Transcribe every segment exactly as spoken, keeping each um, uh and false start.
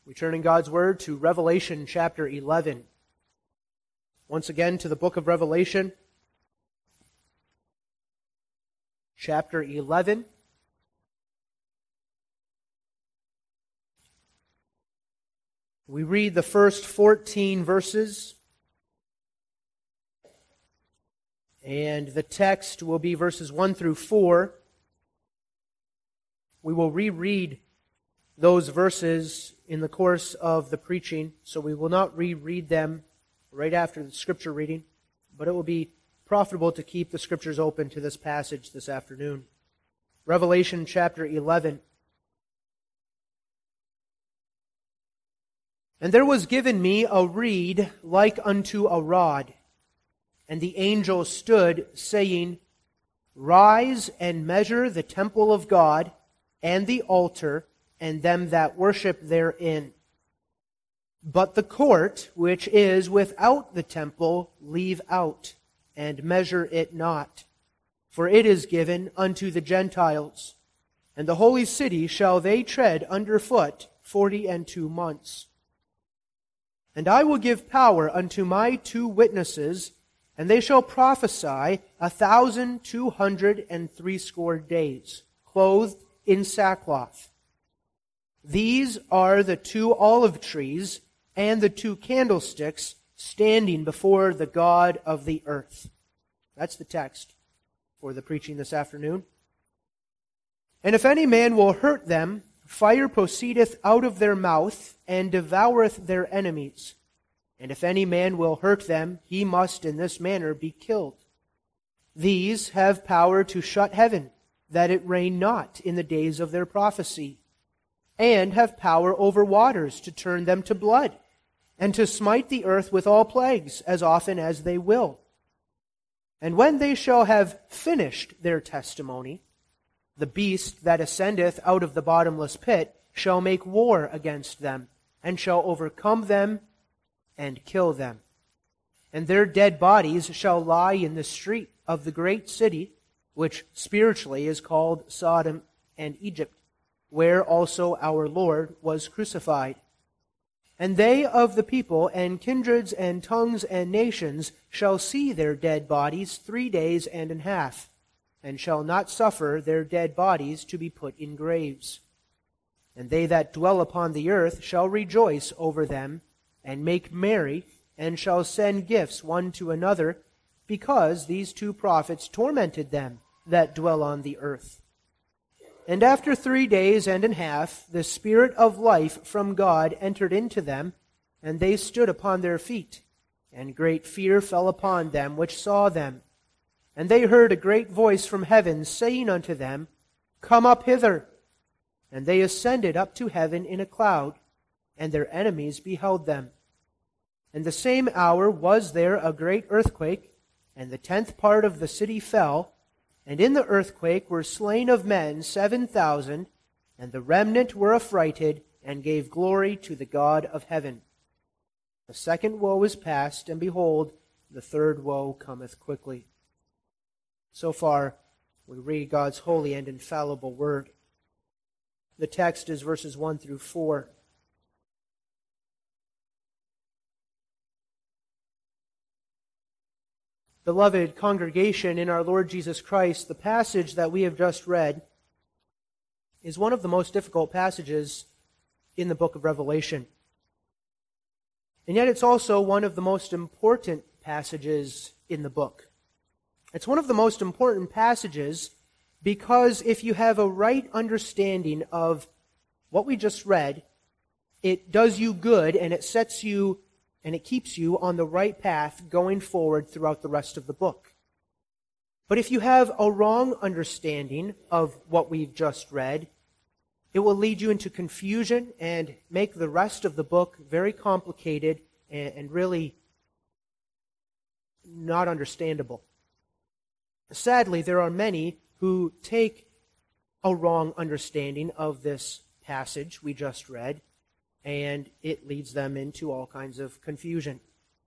We turn in God's Word to Revelation chapter eleven. Once again to the book of Revelation, chapter eleven. We read the first fourteen verses, and the text will be verses one through four. We will reread those verses in the course of the preaching, so we will not reread them right after the scripture reading, but it will be profitable to keep the scriptures open to this passage this afternoon. Revelation chapter eleven. And there was given me a reed like unto a rod, and the angel stood, saying, Rise and measure the temple of God, and the altar, and them that worship therein. But the court, which is without the temple, leave out, and measure it not. For it is given unto the Gentiles, and the holy city shall they tread under foot forty and two months. And I will give power unto my two witnesses, and they shall prophesy a thousand two hundred and threescore days, clothed in sackcloth. These are the two olive trees and the two candlesticks standing before the God of the earth. That's the text for the preaching this afternoon. And if any man will hurt them, fire proceedeth out of their mouth, and devoureth their enemies. And if any man will hurt them, he must in this manner be killed. These have power to shut heaven, that it rain not in the days of their prophecy, and have power over waters to turn them to blood, and to smite the earth with all plagues, as often as they will. And when they shall have finished their testimony, the beast that ascendeth out of the bottomless pit shall make war against them, and shall overcome them and kill them. And their dead bodies shall lie in the street of the great city, which spiritually is called Sodom and Egypt, where also our Lord was crucified. And they of the people and kindreds and tongues and nations shall see their dead bodies three days and an half, and shall not suffer their dead bodies to be put in graves. And they that dwell upon the earth shall rejoice over them, and make merry, and shall send gifts one to another, because these two prophets tormented them that dwell on the earth. And after three days and an half, the Spirit of life from God entered into them, and they stood upon their feet. And great fear fell upon them which saw them. And they heard a great voice from heaven, saying unto them, Come up hither. And they ascended up to heaven in a cloud, and their enemies beheld them. And the same hour was there a great earthquake, and the tenth part of the city fell, and in the earthquake were slain of men seven thousand, and the remnant were affrighted, and gave glory to the God of heaven. The second woe is past, and behold, the third woe cometh quickly. So far, we read God's holy and infallible word. The text is verses one through four. Beloved congregation in our Lord Jesus Christ, the passage that we have just read is one of the most difficult passages in the book of Revelation. And yet it's also one of the most important passages in the book. It's one of the most important passages because if you have a right understanding of what we just read, it does you good and it sets you and it keeps you on the right path going forward throughout the rest of the book. But if you have a wrong understanding of what we've just read, it will lead you into confusion and make the rest of the book very complicated and really not understandable. Sadly, there are many who take a wrong understanding of this passage we just read, and it leads them into all kinds of confusion.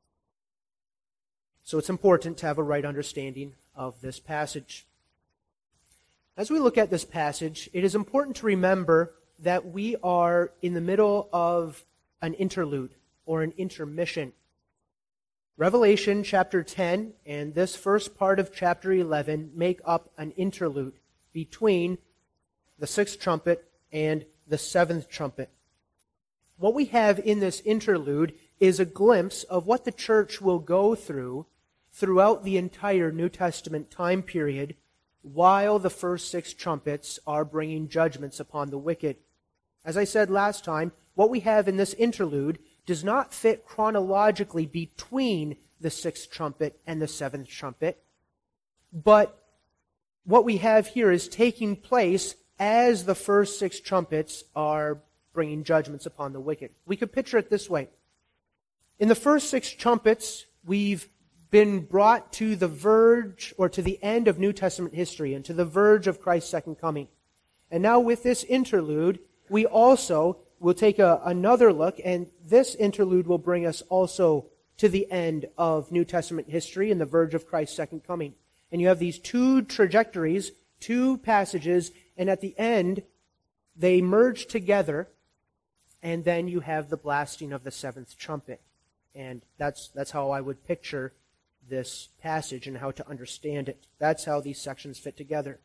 So it's important to have a right understanding of this passage. As we look at this passage, it is important to remember that we are in the middle of an interlude or an intermission. Revelation chapter ten and this first part of chapter eleven make up an interlude between the sixth trumpet and the seventh trumpet. What we have in this interlude is a glimpse of what the church will go through throughout the entire New Testament time period while the first six trumpets are bringing judgments upon the wicked. As I said last time, what we have in this interlude does not fit chronologically between the sixth trumpet and the seventh trumpet, but what we have here is taking place as the first six trumpets are bringing judgments upon the wicked. We could picture it this way. In the first six trumpets, we've been brought to the verge or to the end of New Testament history and to the verge of Christ's second coming. And now with this interlude, we also will take a, another look, and this interlude will bring us also to the end of New Testament history and the verge of Christ's second coming. And you have these two trajectories, two passages, and at the end, they merge together, and then you have the blasting of the seventh trumpet. And that's that's how I would picture this passage and how to understand it. That's how these sections fit together.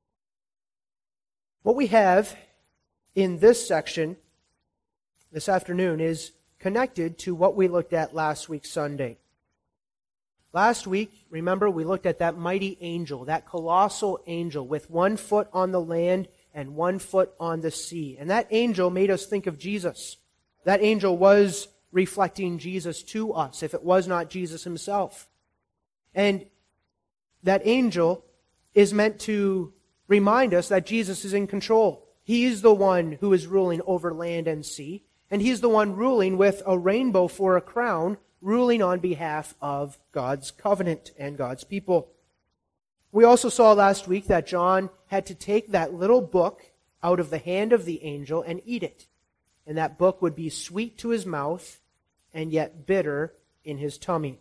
What we have in this section this afternoon is connected to what we looked at last week Sunday. Last week, remember, we looked at that mighty angel, that colossal angel with one foot on the land and one foot on the sea. And that angel made us think of Jesus. That angel was reflecting Jesus to us, if it was not Jesus himself. And that angel is meant to remind us that Jesus is in control. He is the one who is ruling over land and sea, and He's the one ruling with a rainbow for a crown, ruling on behalf of God's covenant and God's people. We also saw last week that John had to take that little book out of the hand of the angel and eat it. And that book would be sweet to his mouth and yet bitter in his tummy.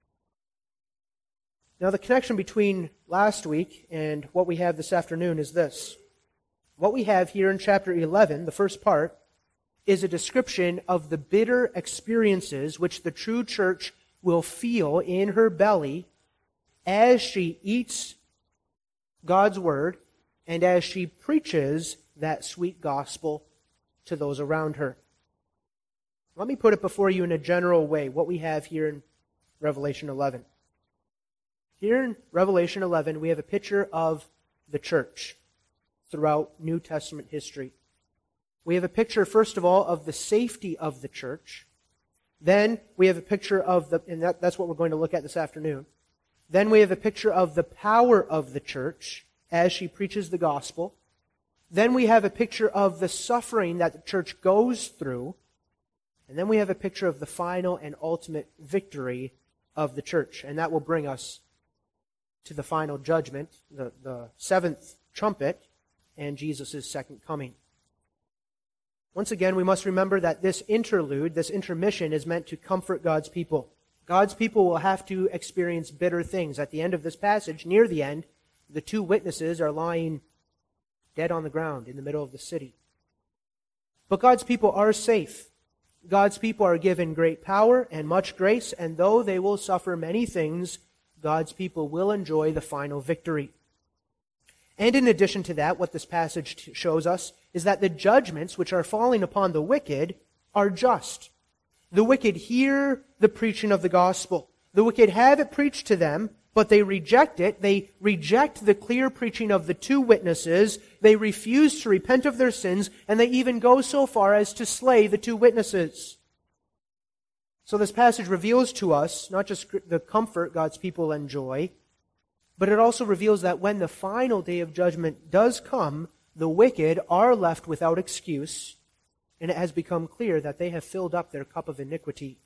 Now the connection between last week and what we have this afternoon is this. What we have here in chapter eleven, the first part, is a description of the bitter experiences which the true church will feel in her belly as she eats God's word and as she preaches that sweet gospel to those around her. Let me put it before you in a general way, what we have here in Revelation eleven. Here in Revelation eleven, we have a picture of the church throughout New Testament history. We have a picture, first of all, of the safety of the church. Then we have a picture of the, and that, that's what we're going to look at this afternoon. Then we have a picture of the power of the church as she preaches the gospel. Then we have a picture of the suffering that the church goes through. And then we have a picture of the final and ultimate victory of the church. And that will bring us to the final judgment, the, the seventh trumpet, and Jesus' second coming. Once again, we must remember that this interlude, this intermission, is meant to comfort God's people. God's people will have to experience bitter things. At the end of this passage, near the end, the two witnesses are lying dead on the ground in the middle of the city. But God's people are safe. God's people are given great power and much grace, and though they will suffer many things, God's people will enjoy the final victory. And in addition to that, what this passage shows us is that the judgments which are falling upon the wicked are just. The wicked hear the preaching of the gospel. The wicked have it preached to them, but they reject it. They reject the clear preaching of the two witnesses. They refuse to repent of their sins, and they even go so far as to slay the two witnesses. So this passage reveals to us not just the comfort God's people enjoy, but it also reveals that when the final day of judgment does come, the wicked are left without excuse, and it has become clear that they have filled up their cup of iniquity.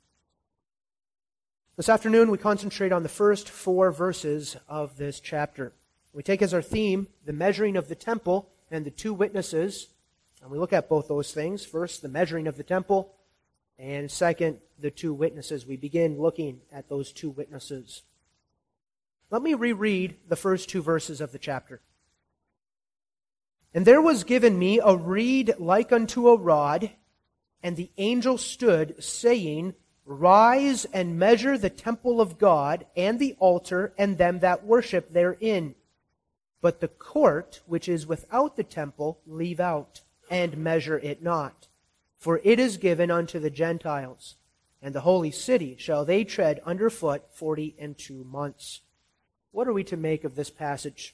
This afternoon, we concentrate on the first four verses of this chapter. We take as our theme the measuring of the temple and the two witnesses, and we look at both those things. First, the measuring of the temple, and second, the two witnesses. We begin looking at those two witnesses. Let me reread the first two verses of the chapter. And there was given me a reed like unto a rod, and the angel stood, saying, Rise and measure the temple of God, and the altar, and them that worship therein. But the court which is without the temple leave out, and measure it not. For it is given unto the Gentiles, and the holy city shall they tread under foot forty and two months. What are we to make of this passage?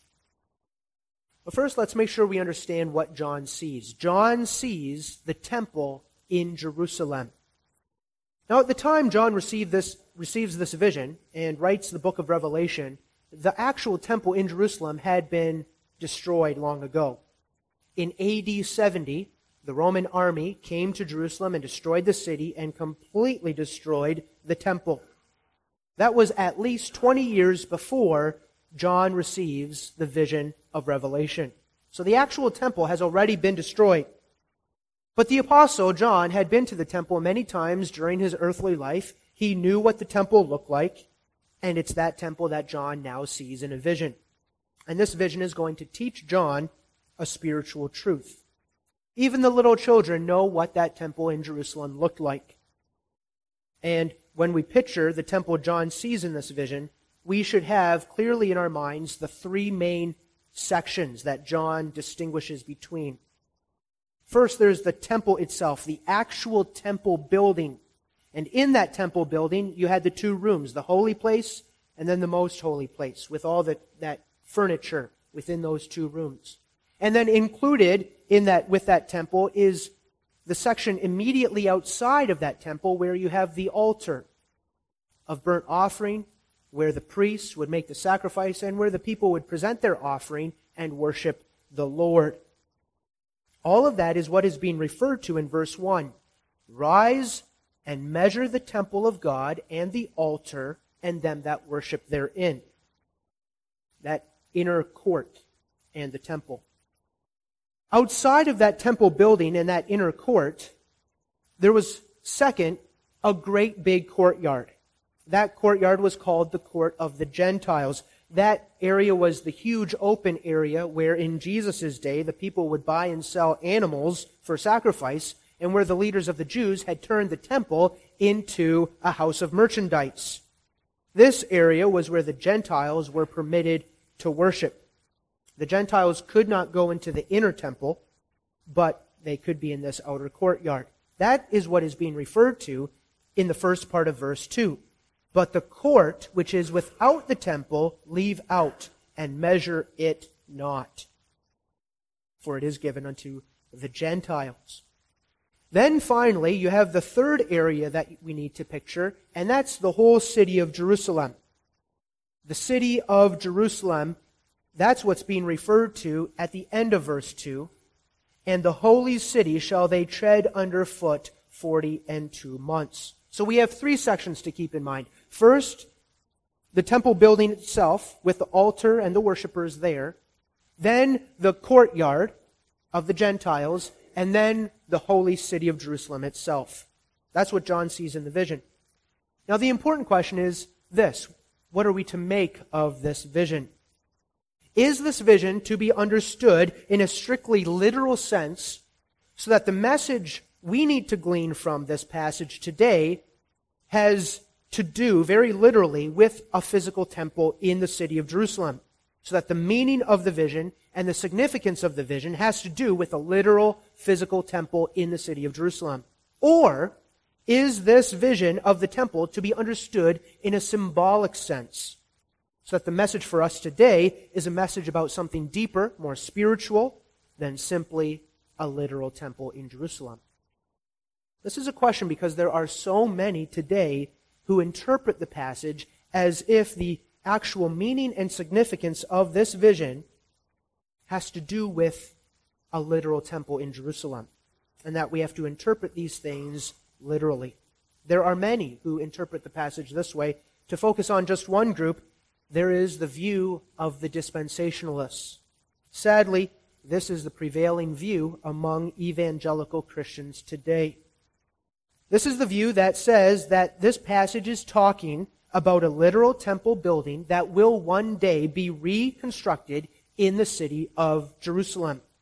Well, first, let's make sure we understand what John sees. John sees the temple in Jerusalem. Now, at the time John received this, receives this vision and writes the book of Revelation, the actual temple in Jerusalem had been destroyed long ago. In A D seventy, the Roman army came to Jerusalem and destroyed the city and completely destroyed the temple. That was at least twenty years before John receives the vision of Revelation. So the actual temple has already been destroyed. But the apostle John had been to the temple many times during his earthly life. He knew what the temple looked like, and it's that temple that John now sees in a vision. And this vision is going to teach John a spiritual truth. Even the little children know what that temple in Jerusalem looked like. And when we picture the temple John sees in this vision, we should have clearly in our minds the three main sections that John distinguishes between. First, there's the temple itself, the actual temple building. And in that temple building, you had the two rooms, the holy place and then the most holy place, with all the, that furniture within those two rooms. And then included in that, with that temple is the section immediately outside of that temple where you have the altar of burnt offering, where the priests would make the sacrifice and where the people would present their offering and worship the Lord. All of that is what is being referred to in verse one. Rise and measure the temple of God and the altar and them that worship therein. That inner court and the temple. Outside of that temple building and that inner court, there was, second, a great big courtyard. That courtyard was called the Court of the Gentiles. That area was the huge open area where in Jesus' day the people would buy and sell animals for sacrifice, and where the leaders of the Jews had turned the temple into a house of merchandise. This area was where the Gentiles were permitted to worship. The Gentiles could not go into the inner temple, but they could be in this outer courtyard. That is what is being referred to in the first part of verse two. But the court which is without the temple leave out, and measure it not. For it is given unto the Gentiles. Then finally, you have the third area that we need to picture, and that's the whole city of Jerusalem. The city of Jerusalem, that's what's being referred to at the end of verse two. And the holy city shall they tread under foot forty and two months. So we have three sections to keep in mind. First, the temple building itself with the altar and the worshipers there. Then the courtyard of the Gentiles. And then the holy city of Jerusalem itself. That's what John sees in the vision. Now the important question is this. What are we to make of this vision? Is this vision to be understood in a strictly literal sense so that the message we need to glean from this passage today has to do very literally with a physical temple in the city of Jerusalem? So that the meaning of the vision and the significance of the vision has to do with a literal physical temple in the city of Jerusalem. Or is this vision of the temple to be understood in a symbolic sense? So that the message for us today is a message about something deeper, more spiritual, than simply a literal temple in Jerusalem. This is a question because there are so many today who interpret the passage as if the actual meaning and significance of this vision has to do with a literal temple in Jerusalem, and that we have to interpret these things literally. There are many who interpret the passage this way. To focus on just one group, there is the view of the dispensationalists. Sadly, this is the prevailing view among evangelical Christians today. This is the view that says that this passage is talking about a literal temple building that will one day be reconstructed in the city of Jerusalem.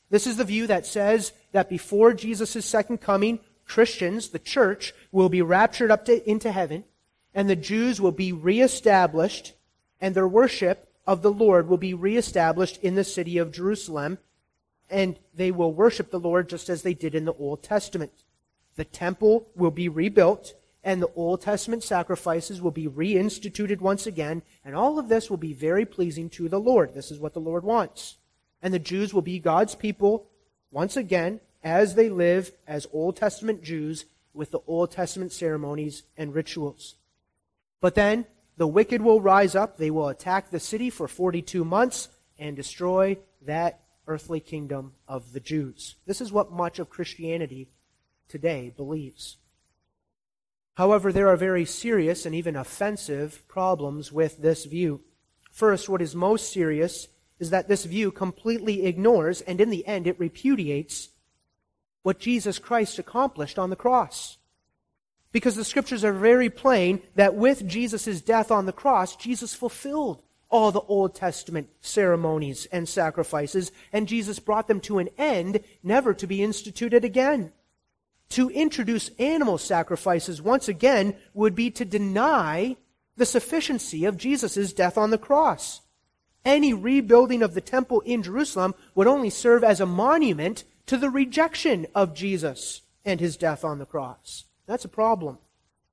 This is the view that says that before Jesus' second coming, Christians, the church, will be raptured up to, into heaven, and the Jews will be reestablished, and their worship of the Lord will be reestablished in the city of Jerusalem, and they will worship the Lord just as they did in the Old Testament. The temple will be rebuilt, and the Old Testament sacrifices will be reinstituted once again, and all of this will be very pleasing to the Lord. This is what the Lord wants. And the Jews will be God's people once again as they live as Old Testament Jews with the Old Testament ceremonies and rituals. But then the wicked will rise up, they will attack the city for forty-two months and destroy that earthly kingdom of the Jews. This is what much of Christianity today believes. However, there are very serious and even offensive problems with this view. First, what is most serious is that this view completely ignores, and in the end it repudiates, what Jesus Christ accomplished on the cross. Because the Scriptures are very plain that with Jesus' death on the cross, Jesus fulfilled all the Old Testament ceremonies and sacrifices, and Jesus brought them to an end, never to be instituted again. To introduce animal sacrifices once again would be to deny the sufficiency of Jesus' death on the cross. Any rebuilding of the temple in Jerusalem would only serve as a monument to the rejection of Jesus and his death on the cross. That's a problem.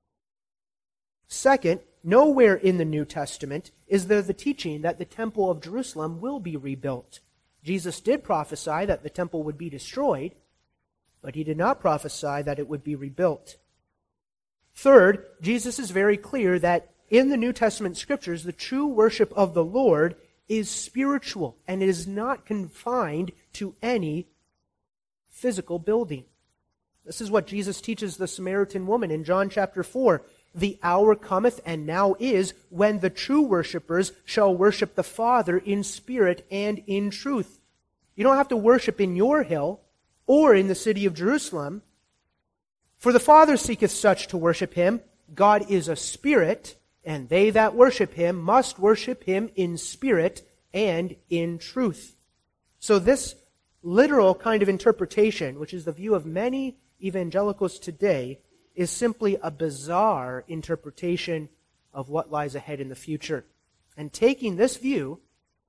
Second, nowhere in the New Testament is there the teaching that the temple of Jerusalem will be rebuilt. Jesus did prophesy that the temple would be destroyed, but he did not prophesy that it would be rebuilt. Third, Jesus is very clear that in the New Testament Scriptures, the true worship of the Lord is spiritual, and it is not confined to any physical building. This is what Jesus teaches the Samaritan woman in John chapter four. The hour cometh, and now is, when the true worshipers shall worship the Father in spirit and in truth. You don't have to worship in your hill or in the city of Jerusalem. For the Father seeketh such to worship him. God is a spirit, and they that worship him must worship him in spirit and in truth. So this literal kind of interpretation, which is the view of many evangelicals today, is simply a bizarre interpretation of what lies ahead in the future. And taking this view,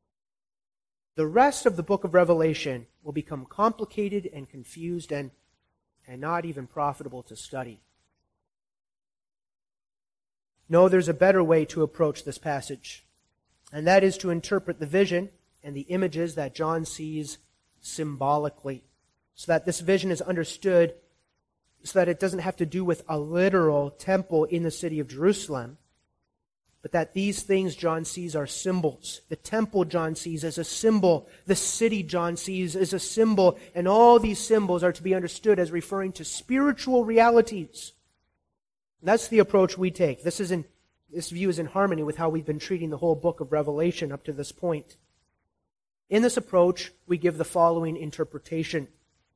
the rest of the book of Revelation will become complicated and confused and, and not even profitable to study. No, there's a better way to approach this passage, and that is to interpret the vision and the images that John sees symbolically, so that this vision is understood, so that it doesn't have to do with a literal temple in the city of Jerusalem, but that these things John sees are symbols. The temple John sees as a symbol. The city John sees as a symbol. And all these symbols are to be understood as referring to spiritual realities. That's the approach we take. This is in, this view is in harmony with how we've been treating the whole book of Revelation up to this point. In this approach, we give the following interpretation.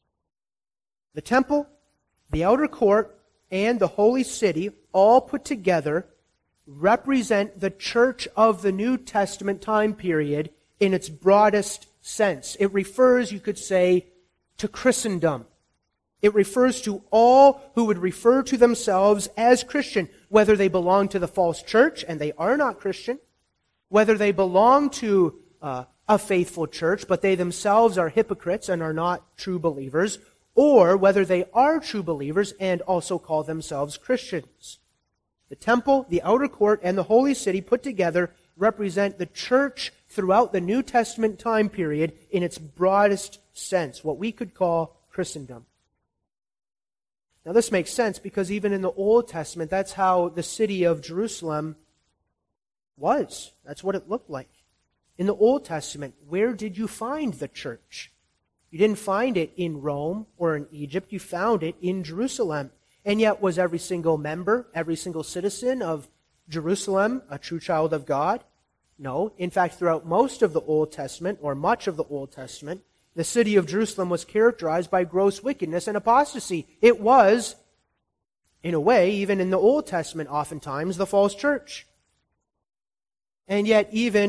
The temple, the outer court, and the holy city, all put together, represent the church of the New Testament time period in its broadest sense. It refers, you could say, to Christendom. It refers to all who would refer to themselves as Christian, whether they belong to the false church and they are not Christian, whether they belong to uh, a faithful church but they themselves are hypocrites and are not true believers, or whether they are true believers and also call themselves Christians. The temple, the outer court, and the holy city put together represent the church throughout the New Testament time period in its broadest sense, what we could call Christendom. Now this makes sense because even in the Old Testament, that's how the city of Jerusalem was. That's what it looked like. In the Old Testament, where did you find the church? You didn't find it in Rome or in Egypt. You found it in Jerusalem. And yet, was every single member, every single citizen of Jerusalem a true child of God? No. In fact, throughout most of the Old Testament, or much of the Old Testament, the city of Jerusalem was characterized by gross wickedness and apostasy. It was, in a way, even in the Old Testament, oftentimes, the false church. And yet, even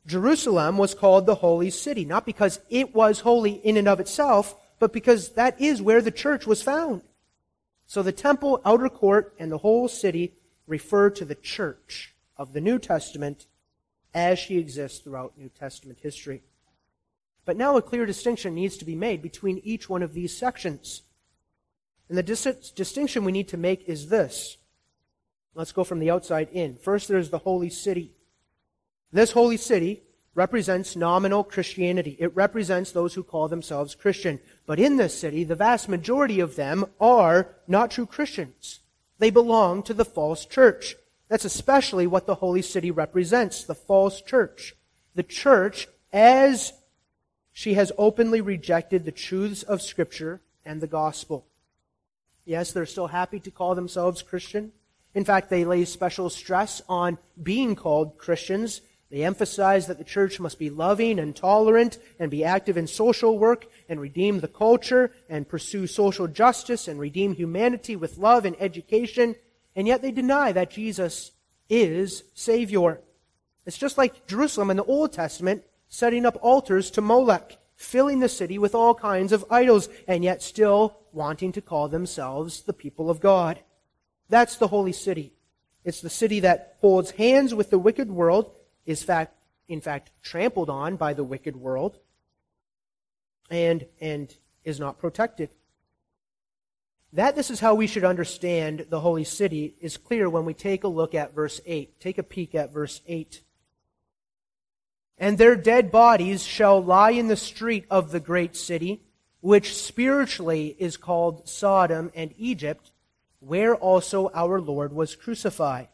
Jerusalem was called the holy city, not because it was holy in and of itself, but because that is where the church was found. So the temple, outer court, and the whole city refer to the church of the New Testament as she exists throughout New Testament history. But now a clear distinction needs to be made between each one of these sections. And the dis- distinction we need to make is this. Let's go from the outside in. First, there's the holy city. This holy city represents nominal Christianity. It represents those who call themselves Christian. But in this city, the vast majority of them are not true Christians. They belong to the false church. That's especially what the holy city represents, the false church. The church, as she has openly rejected the truths of Scripture and the gospel. Yes, they're still happy to call themselves Christian. In fact, they lay special stress on being called Christians. They emphasize that the church must be loving and tolerant and be active in social work and redeem the culture and pursue social justice and redeem humanity with love and education. And yet they deny that Jesus is Savior. It's just like Jerusalem in the Old Testament setting up altars to Molech, filling the city with all kinds of idols, and yet still wanting to call themselves the people of God. That's the holy city. It's the city that holds hands with the wicked world, is fact, in fact trampled on by the wicked world, and, and is not protected. That this is how we should understand the holy city is clear when we take a look at verse eight. Take a peek at verse eight. And their dead bodies shall lie in the street of the great city, which spiritually is called Sodom and Egypt, where also our Lord was crucified.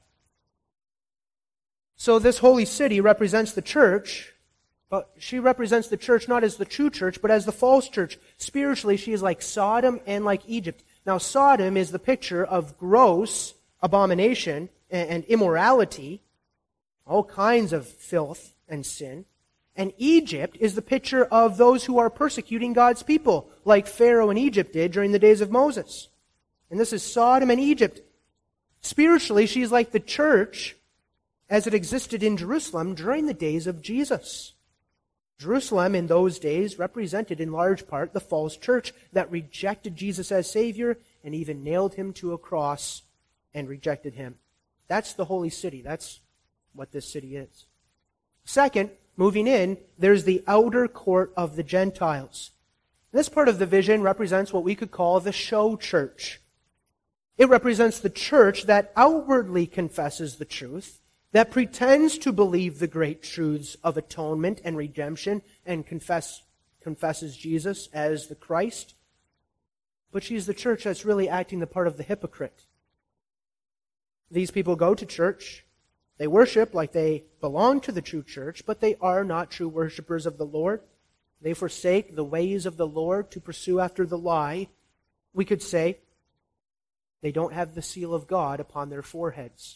So this holy city represents the church, but she represents the church not as the true church, but as the false church. Spiritually, she is like Sodom and like Egypt. Now, Sodom is the picture of gross abomination and immorality, all kinds of filth and sin. And Egypt is the picture of those who are persecuting God's people, like Pharaoh and Egypt did during the days of Moses. And this is Sodom and Egypt. Spiritually, she is like the church as it existed in Jerusalem during the days of Jesus. Jerusalem in those days represented in large part the false church that rejected Jesus as Savior and even nailed him to a cross and rejected him. That's the holy city. That's what this city is. Second, moving in, there's the outer court of the Gentiles. This part of the vision represents what we could call the show church. It represents the church that outwardly confesses the truth, that pretends to believe the great truths of atonement and redemption and confess, confesses Jesus as the Christ. But she's the church that's really acting the part of the hypocrite. These people go to church, they worship like they belong to the true church, but they are not true worshipers of the Lord. They forsake the ways of the Lord to pursue after the lie. We could say they don't have the seal of God upon their foreheads.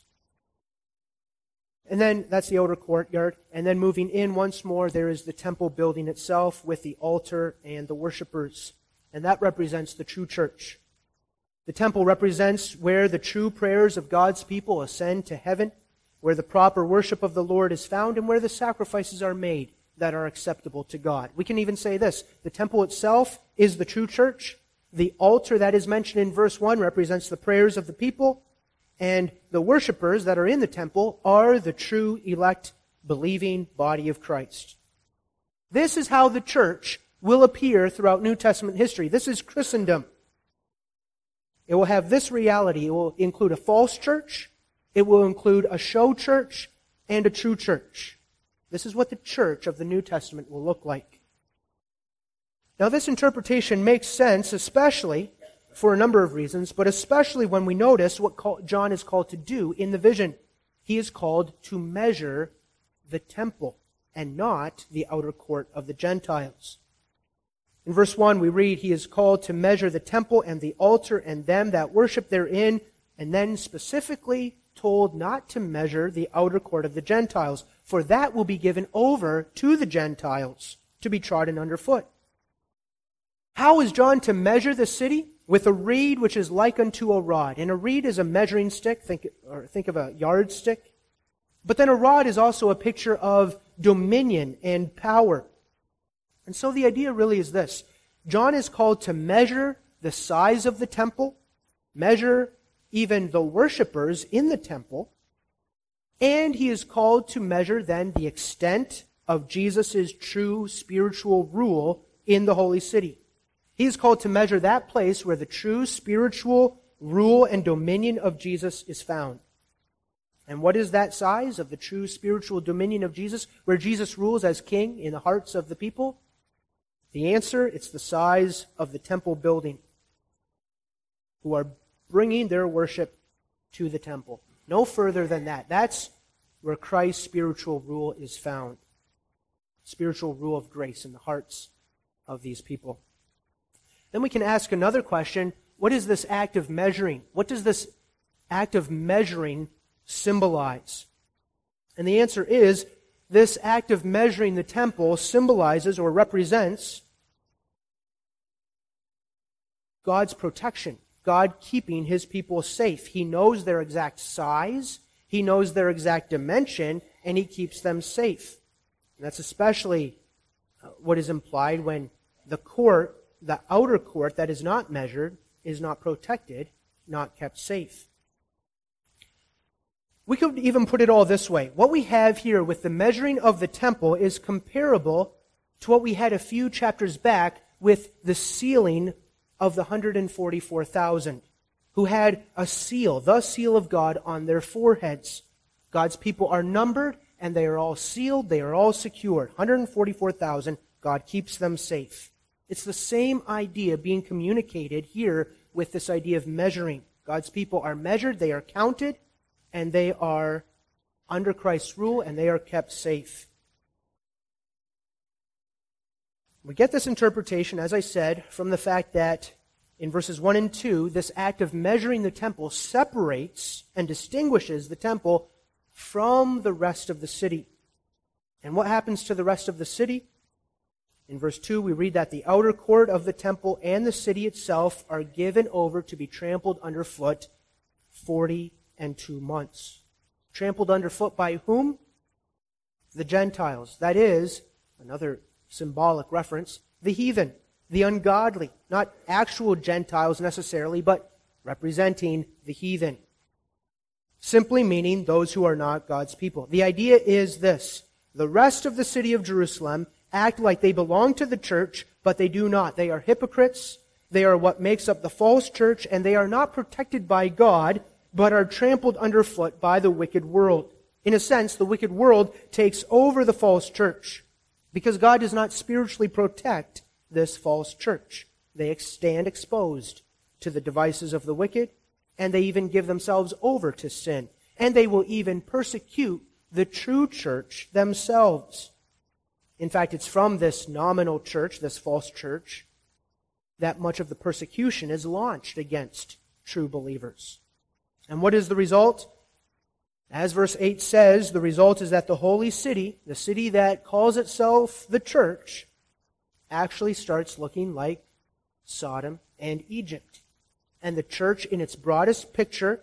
And then that's the outer courtyard. And then moving in once more, there is the temple building itself with the altar and the worshipers. And that represents the true church. The temple represents where the true prayers of God's people ascend to heaven, where the proper worship of the Lord is found, and where the sacrifices are made that are acceptable to God. We can even say this: the temple itself is the true church. The altar that is mentioned in verse one represents the prayers of the people. And the worshipers that are in the temple are the true elect, believing body of Christ. This is how the church will appear throughout New Testament history. This is Christendom. It will have this reality. It will include a false church, it will include a show church, and a true church. This is what the church of the New Testament will look like. Now, this interpretation makes sense, especially for a number of reasons, but especially when we notice what John is called to do in the vision. He is called to measure the temple and not the outer court of the Gentiles. In verse one, we read, he is called to measure the temple and the altar and them that worship therein, and then specifically told not to measure the outer court of the Gentiles, for that will be given over to the Gentiles to be trodden underfoot. How is John to measure the city? With a reed which is like unto a rod. And a reed is a measuring stick, think, or think of a yardstick. But then a rod is also a picture of dominion and power. And so the idea really is this. John is called to measure the size of the temple, measure even the worshipers in the temple, and he is called to measure then the extent of Jesus' true spiritual rule in the holy city. He is called to measure that place where the true spiritual rule and dominion of Jesus is found. And what is that size of the true spiritual dominion of Jesus, where Jesus rules as king in the hearts of the people? The answer, it's the size of the temple building, who are bringing their worship to the temple. No further than that. That's where Christ's spiritual rule is found. Spiritual rule of grace in the hearts of these people. Then we can ask another question. What is this act of measuring? What does this act of measuring symbolize? And the answer is, this act of measuring the temple symbolizes or represents God's protection. God keeping His people safe. He knows their exact size, He knows their exact dimension, and He keeps them safe. And that's especially what is implied when the court, the outer court that is not measured, is not protected, not kept safe. We could even put it all this way. What we have here with the measuring of the temple is comparable to what we had a few chapters back with the sealing of the one hundred forty-four thousand, who had a seal, the seal of God, on their foreheads. God's people are numbered, and they are all sealed, they are all secured. one hundred forty-four thousand, God keeps them safe. It's the same idea being communicated here with this idea of measuring. God's people are measured, they are counted, and they are under Christ's rule, and they are kept safe. We get this interpretation, as I said, from the fact that in verses one and two, this act of measuring the temple separates and distinguishes the temple from the rest of the city. And what happens to the rest of the city? In verse two, we read that the outer court of the temple and the city itself are given over to be trampled underfoot forty and two months. Trampled underfoot by whom? The Gentiles. That is, another symbolic reference, the heathen, the ungodly. Not actual Gentiles necessarily, but representing the heathen. Simply meaning those who are not God's people. The idea is this: the rest of the city of Jerusalem act like they belong to the church, but they do not. They are hypocrites. They are what makes up the false church, and they are not protected by God, but are trampled underfoot by the wicked world. In a sense, the wicked world takes over the false church, because God does not spiritually protect this false church. They stand exposed to the devices of the wicked, and they even give themselves over to sin. And they will even persecute the true church themselves. In fact, it's from this nominal church, this false church, that much of the persecution is launched against true believers. And what is the result? As verse eight says, the result is that the holy city, the city that calls itself the church, actually starts looking like Sodom and Egypt. And the church, in its broadest picture,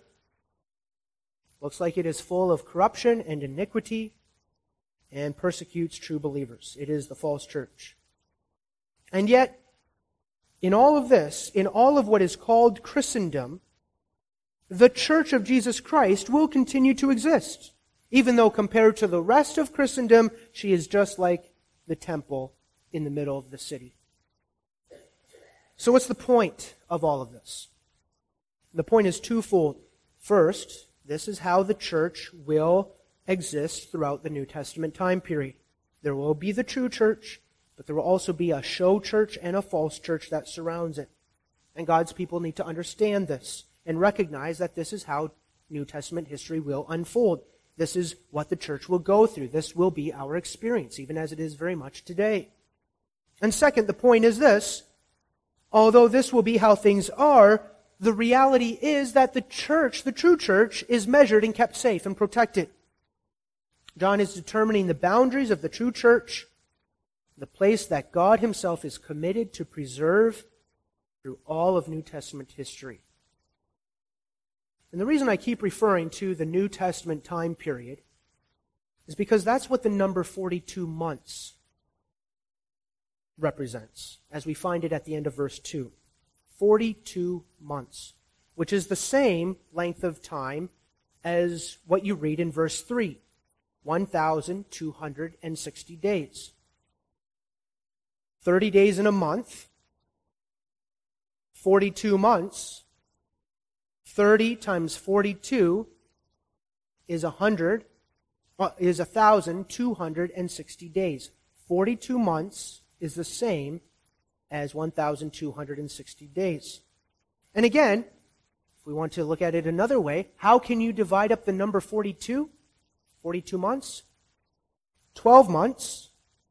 looks like it is full of corruption and iniquity and persecutes true believers. It is the false church. And yet, in all of this, in all of what is called Christendom, the Church of Jesus Christ will continue to exist, even though compared to the rest of Christendom, she is just like the temple in the middle of the city. So what's the point of all of this? The point is twofold. First, this is how the church will exist throughout the New Testament time period. There will be the true church, but there will also be a show church and a false church that surrounds it. And God's people need to understand this and recognize that this is how New Testament history will unfold. This is what the church will go through. This will be our experience, even as it is very much today. And second, the point is this: although this will be how things are, the reality is that the church, the true church, is measured and kept safe and protected. John is determining the boundaries of the true church, the place that God Himself is committed to preserve through all of New Testament history. And the reason I keep referring to the New Testament time period is because that's what the number forty-two months represents, as we find it at the end of verse two. forty-two months, which is the same length of time as what you read in verse three, one thousand two hundred sixty days. thirty days in a month, forty-two months, thirty times forty-two is one hundred, uh, is one thousand two hundred sixty days. forty-two months is the same as one thousand two hundred sixty days. And again, if we want to look at it another way, how can you divide up the number forty-two? forty-two months? twelve months?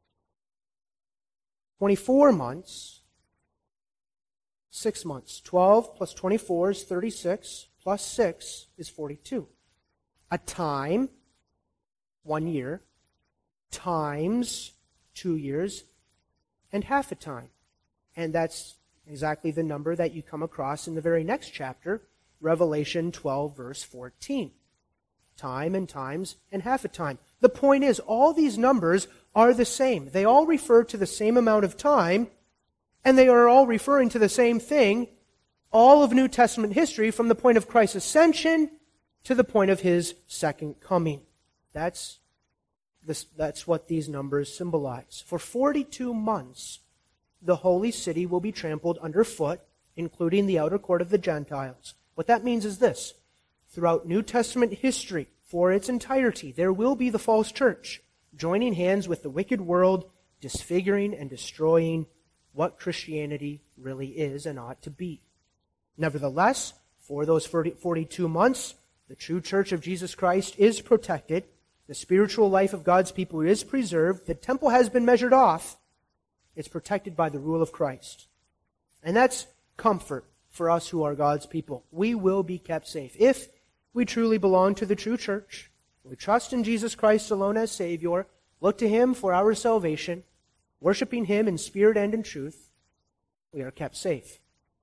twenty-four months? six months. twelve plus twenty-four is thirty-six, plus six is forty-two. A time, one year, times two years, and half a time. And that's exactly the number that you come across in the very next chapter, Revelation twelve, verse fourteen. Time and times and half a time. The point is, all these numbers are the same. They all refer to the same amount of time, and they are all referring to the same thing, all of New Testament history from the point of Christ's ascension to the point of His second coming. That's, this, that's what these numbers symbolize. For forty-two months, the holy city will be trampled underfoot, including the outer court of the Gentiles. What that means is this. Throughout New Testament history, for its entirety, there will be the false church, joining hands with the wicked world, disfiguring and destroying what Christianity really is and ought to be. Nevertheless, for those forty-two months, the true church of Jesus Christ is protected, the spiritual life of God's people is preserved, the temple has been measured off, it's protected by the rule of Christ. And that's comfort for us who are God's people. We will be kept safe. If we truly belong to the true church, we trust in Jesus Christ alone as Savior, look to Him for our salvation, worshiping Him in spirit and in truth, we are kept safe.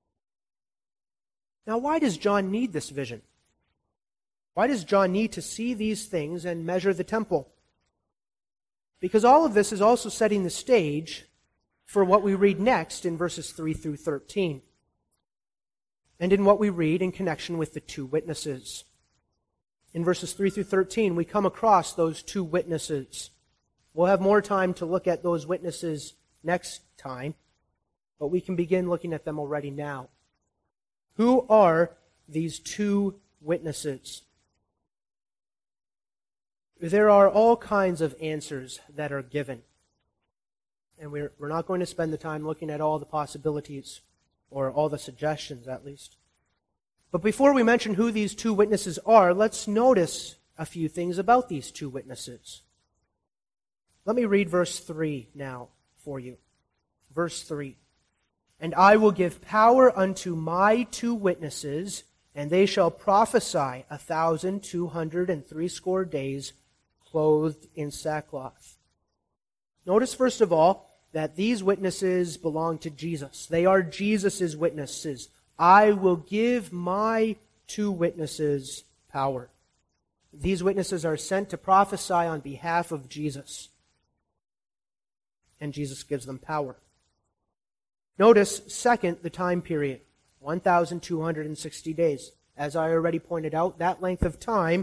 Now, why does John need this vision? Why does John need to see these things and measure the temple? Because all of this is also setting the stage for what we read next in verses three through thirteen. And in what we read in connection with the two witnesses. In verses three through thirteen, we come across those two witnesses. We'll have more time to look at those witnesses next time, but we can begin looking at them already now. Who are these two witnesses? There are all kinds of answers that are given. And we're, we're not going to spend the time looking at all the possibilities, or all the suggestions at least. But before we mention who these two witnesses are, let's notice a few things about these two witnesses. Let me read verse three now for you. Verse three. And I will give power unto my two witnesses, and they shall prophesy a thousand two hundred and threescore days, clothed in sackcloth. Notice, first of all, that these witnesses belong to Jesus. They are Jesus' witnesses. I will give my two witnesses power. These witnesses are sent to prophesy on behalf of Jesus. And Jesus gives them power. Notice, second, the time period, one thousand two hundred sixty days. As I already pointed out, that length of time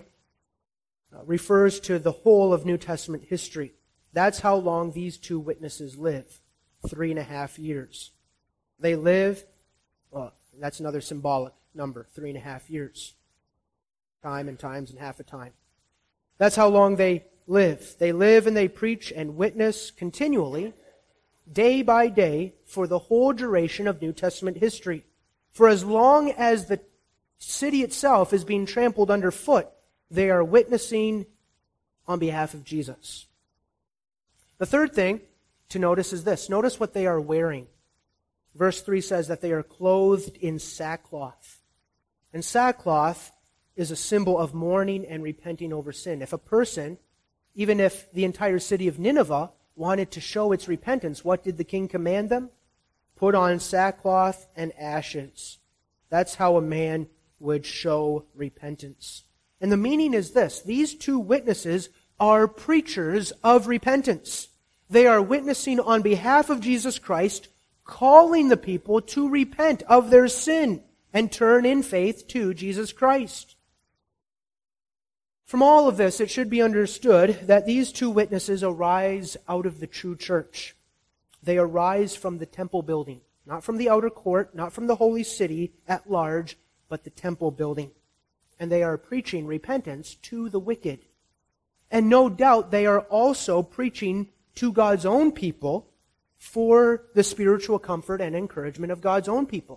refers to the whole of New Testament history. That's how long these two witnesses live. Three and a half years. They live, well, that's another symbolic number, three and a half years. Time and times and half a time. That's how long they live. They live and they preach and witness continually, day by day, for the whole duration of New Testament history. For as long as the city itself is being trampled underfoot, they are witnessing on behalf of Jesus. The third thing to notice is this. Notice what they are wearing. Verse three says that they are clothed in sackcloth. And sackcloth is a symbol of mourning and repenting over sin. If a person, even if the entire city of Nineveh, wanted to show its repentance, what did the king command them? Put on sackcloth and ashes. That's how a man would show repentance. And the meaning is this. These two witnesses are preachers of repentance. They are witnessing on behalf of Jesus Christ, calling the people to repent of their sin and turn in faith to Jesus Christ. From all of this, it should be understood that these two witnesses arise out of the true church. They arise from the temple building, not from the outer court, not from the holy city at large, but the temple building. And they are preaching repentance to the wicked. And no doubt they are also preaching to God's own people for the spiritual comfort and encouragement of God's own people.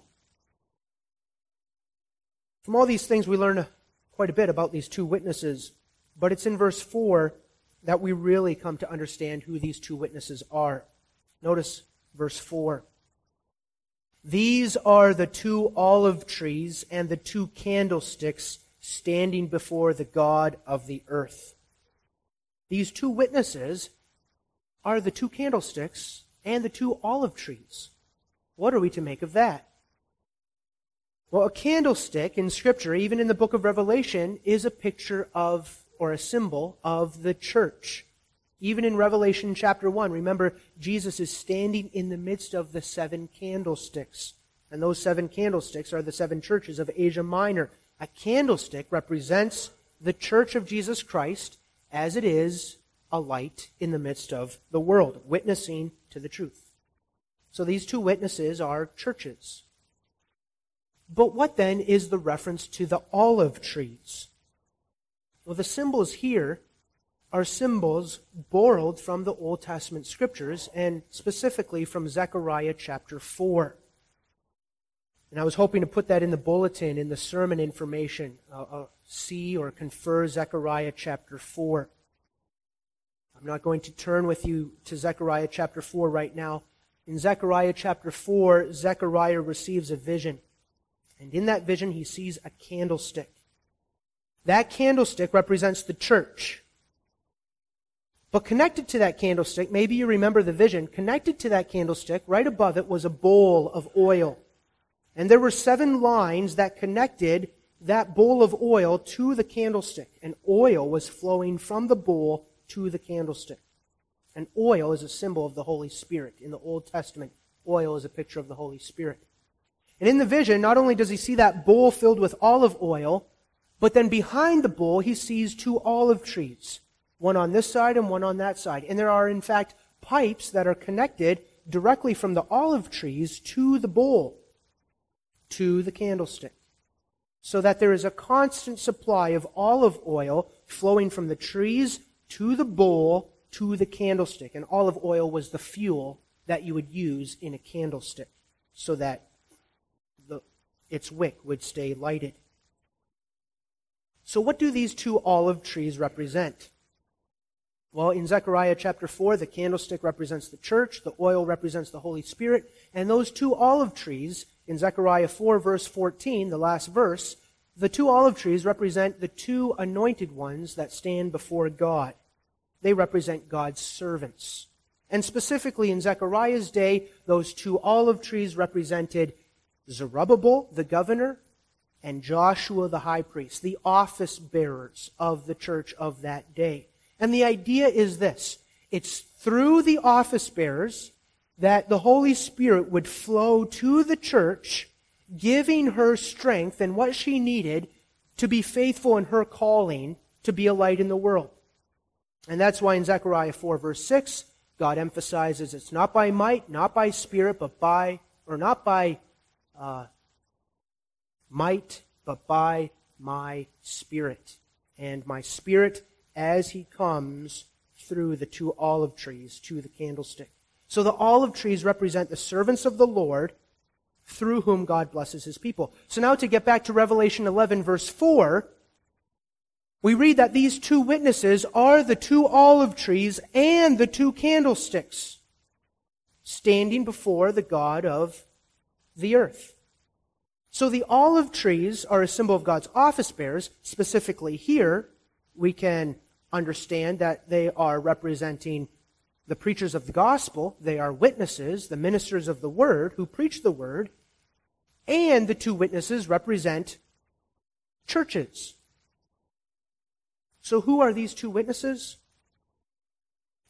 From all these things, we learn quite a bit about these two witnesses, but it's in verse four that we really come to understand who these two witnesses are. Notice verse four. These are the two olive trees and the two candlesticks standing before the God of the earth. These two witnesses are the two candlesticks and the two olive trees. What are we to make of that? Well, a candlestick in Scripture, even in the book of Revelation, is a picture of, or a symbol of the church. Even in Revelation chapter one, remember, Jesus is standing in the midst of the seven candlesticks. And those seven candlesticks are the seven churches of Asia Minor. A candlestick represents the church of Jesus Christ as it is a light in the midst of the world, witnessing to the truth. So these two witnesses are churches. But what then is the reference to the olive trees? Well, the symbols here are symbols borrowed from the Old Testament Scriptures, and specifically from Zechariah chapter four. And I was hoping to put that in the bulletin, in the sermon information. Uh, uh, see or confer Zechariah chapter four. I'm not going to turn with you to Zechariah chapter four right now. In Zechariah chapter four, Zechariah receives a vision. And in that vision, he sees a candlestick. That candlestick represents the church. But connected to that candlestick, maybe you remember the vision, connected to that candlestick, right above it was a bowl of oil. And there were seven lines that connected that bowl of oil to the candlestick. And oil was flowing from the bowl to the candlestick. And oil is a symbol of the Holy Spirit. In the Old Testament, oil is a picture of the Holy Spirit. And in the vision, not only does he see that bowl filled with olive oil, but then behind the bowl he sees two olive trees, one on this side and one on that side. And there are, in fact, pipes that are connected directly from the olive trees to the bowl, to the candlestick, so that there is a constant supply of olive oil flowing from the trees to the bowl to the candlestick. And olive oil was the fuel that you would use in a candlestick so that the, its wick would stay lighted. So what do these two olive trees represent? Well, in Zechariah chapter four, the candlestick represents the church, the oil represents the Holy Spirit, and those two olive trees, in Zechariah four verse fourteen, the last verse, the two olive trees represent the two anointed ones that stand before God. They represent God's servants. And specifically in Zechariah's day, those two olive trees represented Zerubbabel, the governor, and Joshua, the high priest, the office bearers of the church of that day. And the idea is this: it's through the office bearers that the Holy Spirit would flow to the church, giving her strength and what she needed to be faithful in her calling to be a light in the world. And that's why in Zechariah four verse six, God emphasizes it's not by might, not by spirit, but by, or not by uh, might, but by my Spirit. And my Spirit as He comes through the two olive trees to the candlestick. So the olive trees represent the servants of the Lord through whom God blesses His people. So now to get back to Revelation eleven verse four, we read that these two witnesses are the two olive trees and the two candlesticks standing before the God of the earth. So the olive trees are a symbol of God's office bearers. Specifically here, we can understand that they are representing the preachers of the gospel. They are witnesses, the ministers of the word who preach the word. And the two witnesses represent churches. So who are these two witnesses?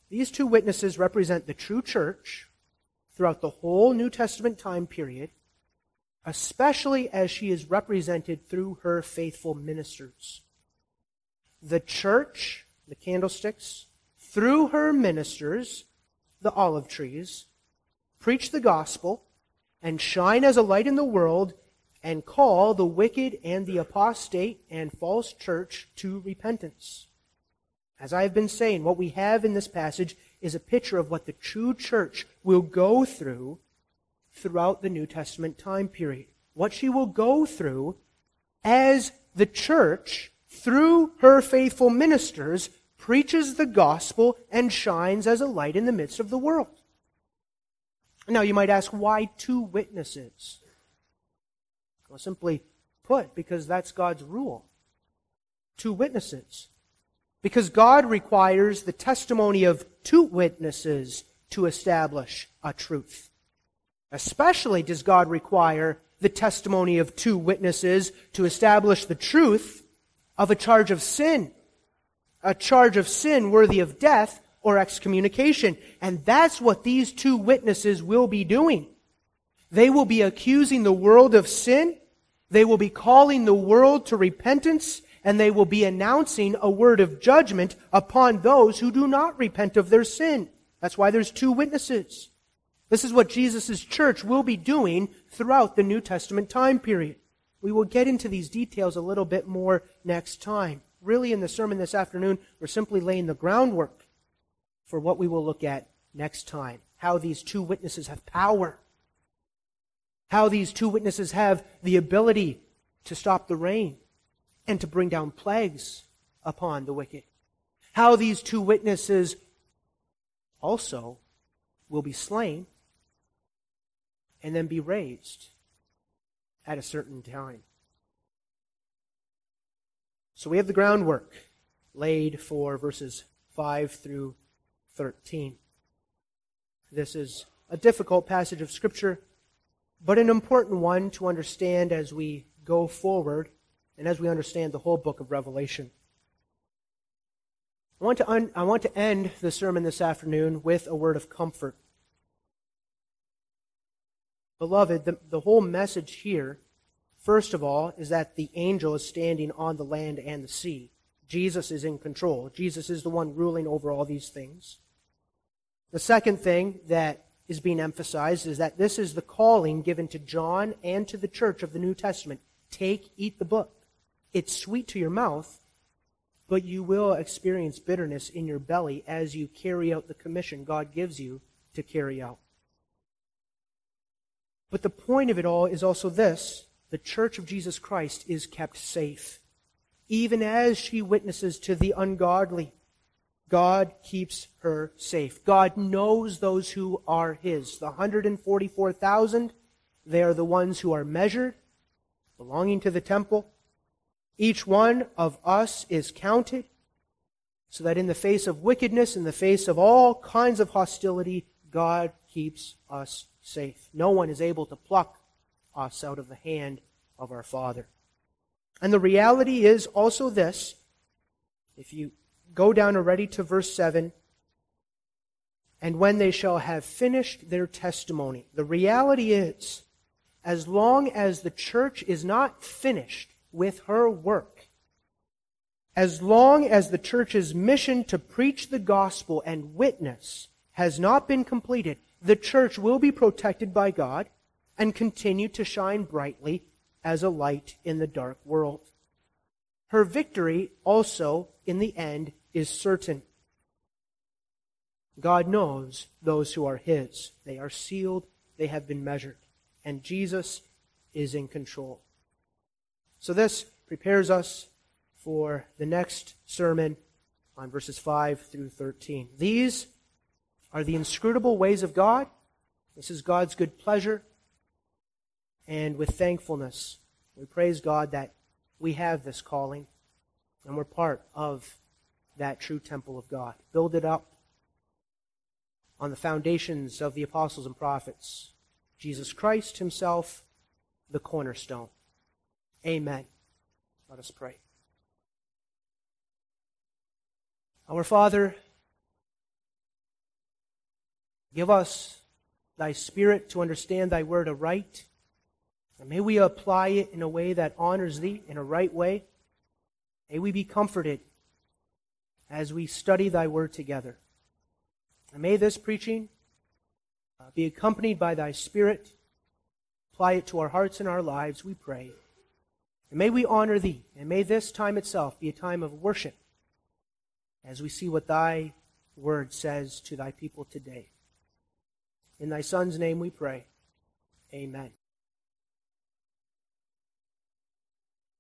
These two witnesses represent the true church throughout the whole New Testament time period, especially as she is represented through her faithful ministers. The church, the candlesticks, through her ministers, the olive trees, preach the gospel and shine as a light in the world and call the wicked and the apostate and false church to repentance. As I have been saying, what we have in this passage is a picture of what the true church will go through throughout the New Testament time period. What she will go through as the church, through her faithful ministers, preaches the gospel and shines as a light in the midst of the world. Now you might ask, why two witnesses? Well, simply put, because that's God's rule. Two witnesses. Because God requires the testimony of two witnesses to establish a truth. Especially does God require the testimony of two witnesses to establish the truth of a charge of sin. A charge of sin worthy of death or excommunication. And that's what these two witnesses will be doing. They will be accusing the world of sin. They will be calling the world to repentance. And they will be announcing a word of judgment upon those who do not repent of their sin. That's why there's two witnesses. This is what Jesus' church will be doing throughout the New Testament time period. We will get into these details a little bit more next time. Really, in the sermon this afternoon, we're simply laying the groundwork for what we will look at next time. How these two witnesses have power. How these two witnesses have the ability to stop the rain and to bring down plagues upon the wicked. How these two witnesses also will be slain and then be raised at a certain time. So we have the groundwork laid for verses five through thirteen. This is a difficult passage of Scripture, but an important one to understand as we go forward and as we understand the whole book of Revelation. I want to un- I want to end the sermon this afternoon with a word of comfort. Beloved, the, the whole message here, first of all, is that the angel is standing on the land and the sea. Jesus is in control. Jesus is the one ruling over all these things. The second thing that is being emphasized is that this is the calling given to John and to the church of the New Testament. Take, eat the book. It's sweet to your mouth, but you will experience bitterness in your belly as you carry out the commission God gives you to carry out. But the point of it all is also this: the church of Jesus Christ is kept safe. Even as she witnesses to the ungodly, God keeps her safe. God knows those who are His. The one hundred forty-four thousand, they are the ones who are measured, belonging to the temple. Each one of us is counted, so that in the face of wickedness, in the face of all kinds of hostility, God keeps us safe. No one is able to pluck us out of the hand of our Father. And the reality is also this: if you go down already to verse seven, and when they shall have finished their testimony. The reality is, as long as the church is not finished with her work, as long as the church's mission to preach the gospel and witness has not been completed, the church will be protected by God and continue to shine brightly as a light in the dark world. Her victory also, in the end, is certain. God knows those who are His. They are sealed, they have been measured, and Jesus is in control. So this prepares us for the next sermon on verses five through thirteen. These are the inscrutable ways of God. This is God's good pleasure. And with thankfulness, we praise God that we have this calling and we're part of that true temple of God. Build it up on the foundations of the apostles and prophets, Jesus Christ Himself, the cornerstone. Amen. Let us pray. Our Father, Give us thy Spirit to understand thy word aright. And may we apply it in a way that honors thee, in a right way. May we be comforted as we study thy word together. And may this preaching uh, be accompanied by thy Spirit. Apply it to our hearts and our lives, we pray. And may we honor thee, and may this time itself be a time of worship as we see what thy word says to thy people today. In thy Son's name we pray. Amen.